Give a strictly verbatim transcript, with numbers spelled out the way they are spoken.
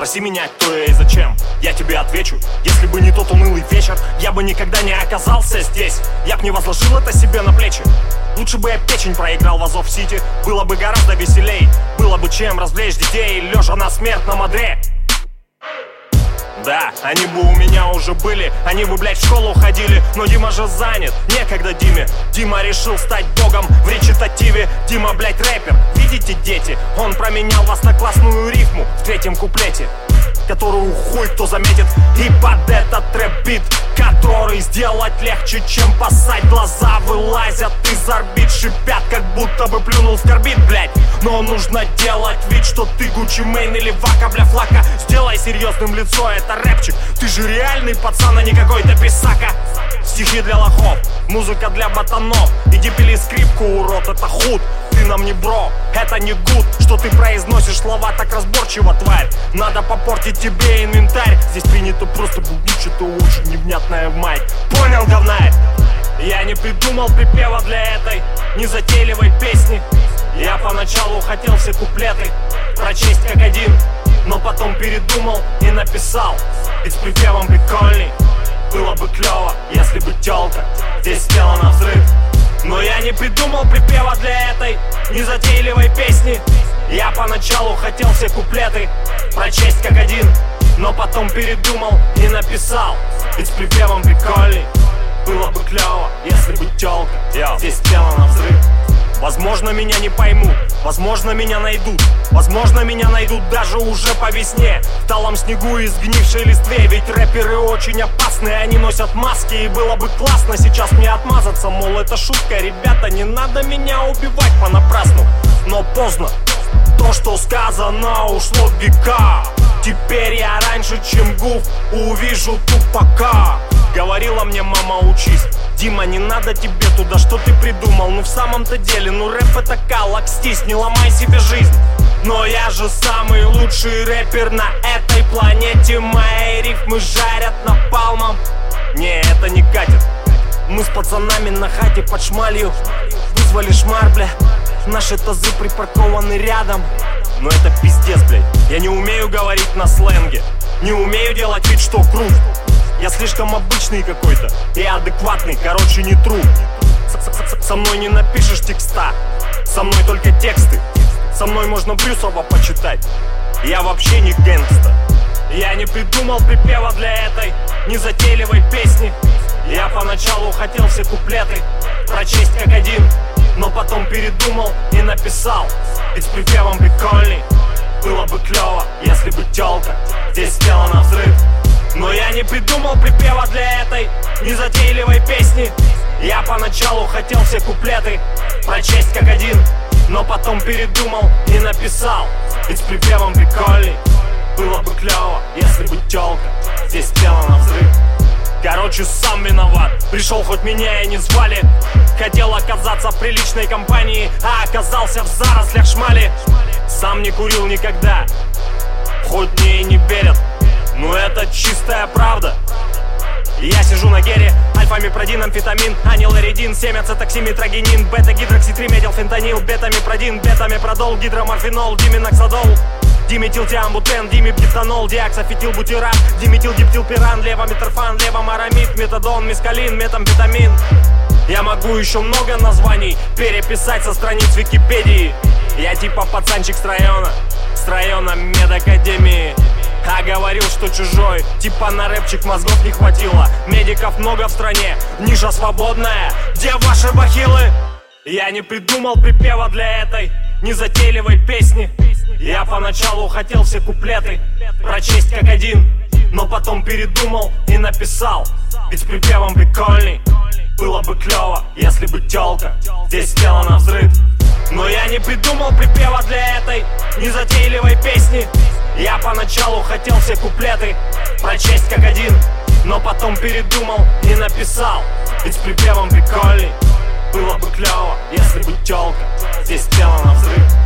Спроси меня, кто я и зачем, я тебе отвечу. Если бы не тот унылый вечер, я бы никогда не оказался здесь. Я б не возложил это себе на плечи. Лучше бы я печень проиграл в Азов-Сити. Было бы гораздо веселей, было бы чем развлечь детей, лежа на смертном одре. Да, они бы у меня уже были, они бы, блядь, в школу ходили. Но Дима же занят, некогда Диме. Дима решил стать богом в речитативе. Дима, блядь, рэпер, видите, дети? Он променял вас на классную рифму в третьем куплете, которую хуй кто заметит. И под этот рэп-бит, который сделать легче, чем поссать. Глаза вылазят из орбит, шипят, как будто бы плюнул в карбид, блядь. Но нужно делать вид, что ты Гуччи Мэйн или Вака, бля, Флака. Сделай серьезным лицо, это рэпчик. Ты же реальный пацан, а не какой-то писака. Стихи для лохов, музыка для ботанов. Иди пили скрипку, урод, это худ. Ты нам не бро, это не гуд, что ты произносишь слова так разборчиво, тварь. Надо попортить тебе инвентарь. Здесь принято просто бубнить что-то очень невнятное в майк. Понял, говнарь? Я не придумал припева для этой незатейливой песни. Я поначалу хотел все куплеты прочесть как один, но потом передумал и написал. Ведь с припевом прикольней было бы клево, если бы тёлка здесь спела на взрыв. Но я не придумал припева для этой незатейливой песни. Я поначалу хотел все куплеты прочесть как один, но потом передумал и написал. Ведь с припевом прикольней было бы клево, если бы тёлка здесь спела на взрыв. Возможно, меня не поймут, возможно, меня найдут, возможно, меня найдут даже уже по весне в талом снегу и сгнившей листве. Ведь рэперы очень опасные, они носят маски. И было бы классно сейчас мне отмазаться, мол, это шутка, ребята, не надо меня убивать понапрасну. Но поздно, то, что сказано, ушло в века. Теперь я раньше, чем гуф, увижу тупака. Говорила мне мама, учись, Дима, не надо тебе туда, что ты придумал? Ну в самом-то деле, ну рэп это кал, окстись, не ломай себе жизнь. Но я же самый лучший рэпер на этой планете. Мои рифмы жарят напалмом. Не, это не катит. Мы с пацанами на хате под шмалью вызвали шмар, бля. Наши тазы припаркованы рядом. Но это пиздец, блядь. Я не умею говорить на сленге, не умею делать вид, что крут. Я слишком обычный какой-то и адекватный, короче, не тру. Со мной не напишешь текста, со мной только тексты. Со мной можно Брюсова почитать, я вообще не гэнгста. Я не придумал припева для этой незатейливой песни. Я поначалу хотел все куплеты прочесть как один, но потом передумал и написал. Ведь с припевом прикольней было бы клево, если бы тёлка здесь спела на взрыв. Но я не придумал припева для этой незатейливой песни. Я поначалу хотел все куплеты прочесть как один, но потом передумал и написал. Ведь с припевом прикольней было бы клево, если бы тёлка здесь спела на взрыв. Короче, сам виноват, пришел, хоть меня и не звали. Хотел оказаться в приличной компании, а оказался в зарослях шмали. Сам не курил никогда, хоть мне и не верят, но это чистая правда. Я сижу на гере, альфа-мипродин, амфетамин, аниларидин, семь ацетоксиметрогенин, бета-гидрокситриметилфентанил, бета-мипродин, бета-мипродол, гидроморфинол, диминоксадол, диметилтиамбутен, димипептанол, диаксофетилбутират, диметилдиптилпиран, левомитерфан, левомарамид, метадон, мескалин, метамфетамин. Я могу еще много названий переписать со страниц Википедии. Я типа пацанчик с района, с района медакадемии. А говорил, что чужой, типа на рэпчик мозгов не хватило. Медиков много в стране, ниша свободная, где ваши бахилы? Я не придумал припева для этой незатейливой песни. Я поначалу хотел все куплеты прочесть как один, но потом передумал и написал. Ведь с припевом прикольней было бы клево, если бы тёлка здесь спела на взрыв. Но я не придумал припева для этой незатейливой песни. Я поначалу хотел все куплеты прочесть как один, но потом передумал и написал. Ведь с припевом прикольней было бы клево, если бы тёлка здесь спела на взрыв.